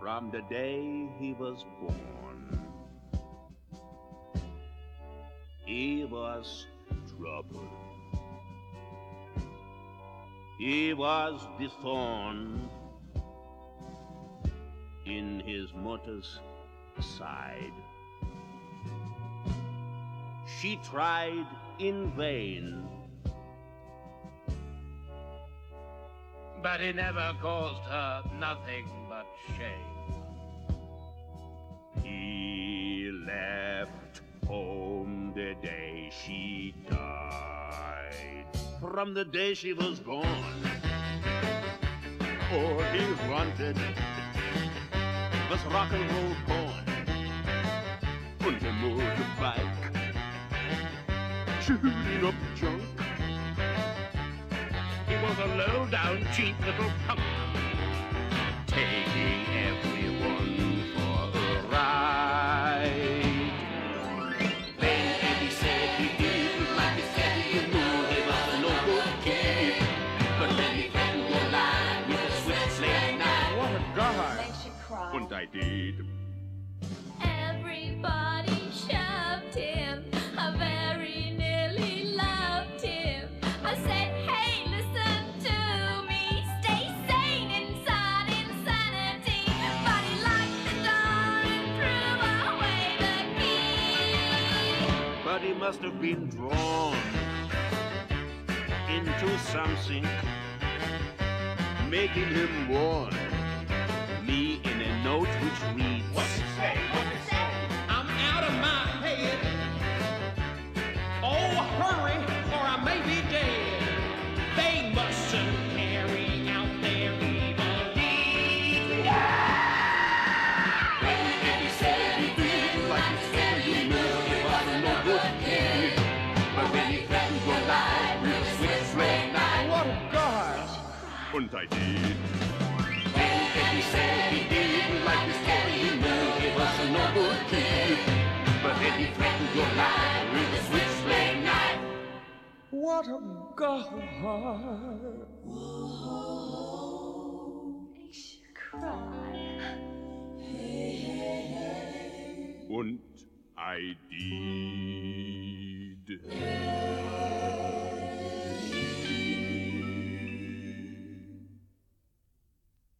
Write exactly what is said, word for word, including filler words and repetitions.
from the day he was born. He was trouble. He was the thorn in his mother's side. She tried in vain, but he never caused her nothing but shame. He left home the day she died. From the day she was born, oh, he wanted was rock and roll born on the motorbike, shooting up junk. He was a low-down, cheap little punk, taking everyone for a ride. When Eddie said he didn't like his daddy, you knew he was a no-good kid. But then he threatened your line with a switchblade knife. What a guy! Makes you cry. And I did. Everybody shoved him. I very nearly loved him. I said, hey, listen to me. Stay sane inside insanity. But he locked the door and threw away the key. But he must have been drawn into something, making him warn me in a note which reads, What's it say? What's it say? I'm out of my head. Oh, hurry, or I may be dead. They mustn't carry out their evil deeds. when Eddie said he didn't like his daddy, you knew he was a no-good kid. But when he threatened your life with a switchblade knife, What a guy! and I did. When Eddie said he didn't like his daddy, you knew he was a no-good kid. But then he threatened your life with a switchblade knife. What a guy! Makes you cry. Und I did.